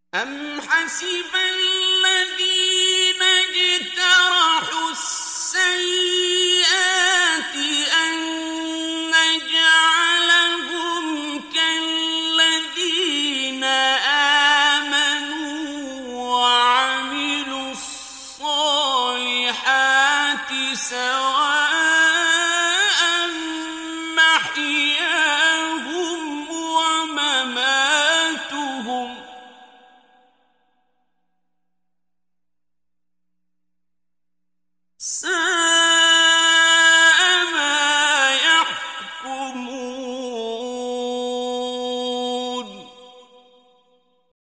أَمْ حَسِبَ الَّذِينَ اجْتَرَحُوا السَّيِّئَاتِ أَن نَّجْعَلَهُمْ كَالَّذِينَ آمَنُوا وَعَمِلُوا الصَّالِحَاتِ سَوَاءً مَّحْيَاهُمْ وَمَمَاتُهُمْ سَاءَ